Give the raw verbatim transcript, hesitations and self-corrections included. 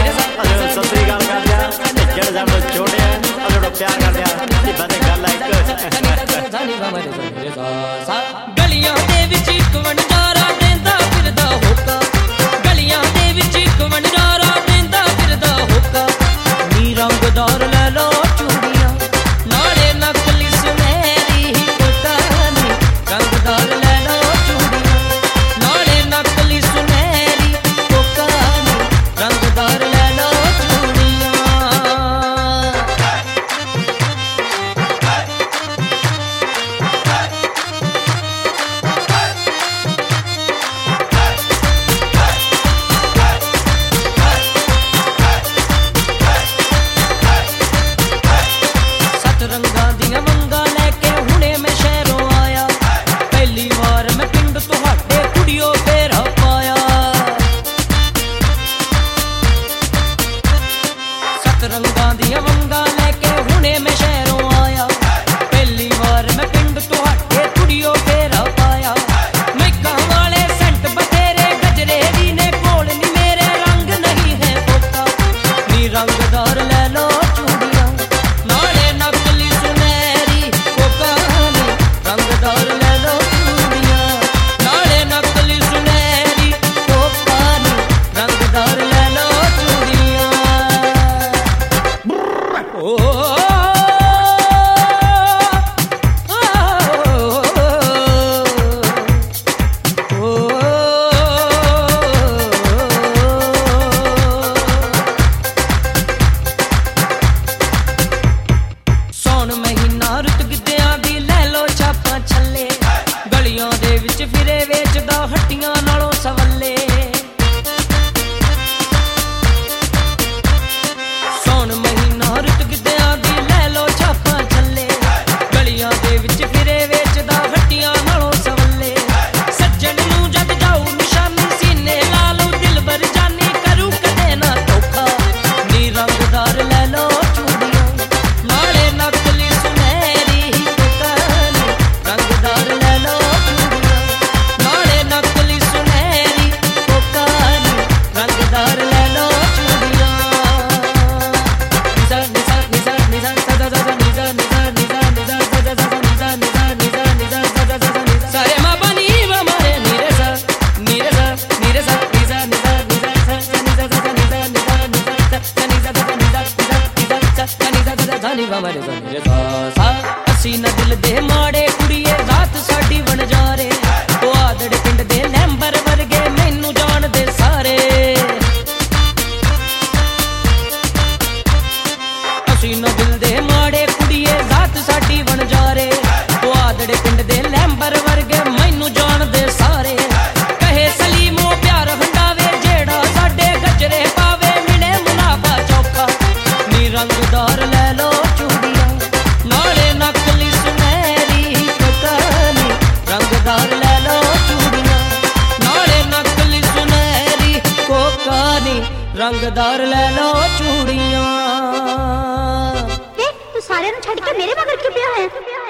सत श्री अकाल कर दिया जेड़े सब छोटे हैं और प्यार कर दिया कि बड़े गल है गलियां दे विच इक वंडारा देंदा फिरदा होका गलियां दे विच इक वंडारा देंदा फिरदा होका नी रंगदार ले लो चूड़ियां नाले नकली सुनहरी होका नी रंगदार ले लो चूड़ियां नाले नकली सुनहरी होका नी रंगदार ले लो चूड़ियां रंगा दिया मंगा लैके हुणे मैं शहरों आया पहली बार मैं पिंड तुहाडे कुड़ियों फेरा पाया सत रंगा दिया मंगा लैके हुणे मैं शहरों आया पहली बार मैं पिंड तुहाडे कुड़ियों फेरा पाया मैका वाले सेंट बतेरे गजरे दी ने कोल नी मेरे रंग नहीं है पोका नी रंगदार ले लो चूड़ियां नाले नकली सुनहरी होका नी रंगदार ले लो चूड़ियां नाले नकली सुनहरी होका नी रंगदार ले लो चूड़ियां ओ सौन महीना रुत गिद्दियां दी ले लो छापां छल्ले गलियां दे विच फिरे वेचदा हट्टियां नालों सवल्ले सौन महीना रुत गिद्दियां दी ले लो छापां छल्ले गलियां दे विच फिरे वेचदा हट्टियां नालों सवल्ले सज्जन नूं जग जाऊ निशानी सीने ला लू दिलबर जानी करू कदे ना धोखा नी रंगदार ले लो चूड़ियां नाले नकली सुनहरी होका नी रंगदार ले लो चूड़ियां नाले नकली सुनहरी होका नी रंगदार ले लो चूड़ियां निजा निजा निजा निजा सा सा सा निजा निजा निजा निजा सा सा सा निजा निजा निजा निजा सा सा सा सा रे मा बनी व मारे नीरे सा नीरे सा नीरे सा निजा निजा निजा सा सा निजा सा निजा निजा निजा सा सा निजा सा निजा निजा निजा सा सा निजा सा जानी व मारे सा नीरे सा सा ਅਸੀਂ ਨਾ ਦਿਲ ਦੇ ਮਾੜੇ ਕੁੜੀਏ ਰਾਤ ਸਾਡੀ ਬਣ ਜਾ ਰੇ ਉਹ ਆਦੜ ਪਿੰਡ ਦੇ ਲੈਂਬਰ ਵਰਗੇ ਮੈਨੂੰ ਜਾਣਦੇ ਸਾਰੇ ਅਸੀਂ ਨਾ ਦਿਲ ਦੇ ਮਾੜੇ ਕੁੜੀਏ ਰਾਤ ਸਾਡੀ ਬਣ ਜਾ ਰੇ ਉਹ ਆਦੜ ਪਿੰਡ ਦੇ ਲੈਂਬਰ ਵਰਗੇ ਮੈਨੂੰ ਜਾਣਦੇ ਸਾਰੇ ਕਹੇ ਸਲੀਮੋ ਪਿਆਰ ਹੰਡਾਵੇ ਜਿਹੜਾ ਸਾਡੇ ਗੱਜਰੇ ਪਾਵੇ ਮਿਲੇ ਮੁਨਾਫਾ ਚੌਕਾ ਨੀ ਰੰਗਦਾਰ ਲੈ ਲੋ ਚੂੜੀਆਂ ਨਾਲੇ ਨਕਲੀ ਸੁਨਹਿਰੀ ਹੋਕਾ ਨੀ ਰੰਗਦਾਰ ਲੈ ਲੋ ਚੂੜੀਆਂ ਨਾਲੇ ਨਕਲੀ ਸੁਨਹਿਰੀ ਹੋਕਾ ਨੀ ਰੰਗਦਾਰ ਲੈ ਲੋ ਚੂੜੀਆਂ तू सारे छड़ के मेरे मगर क्यों पिया है?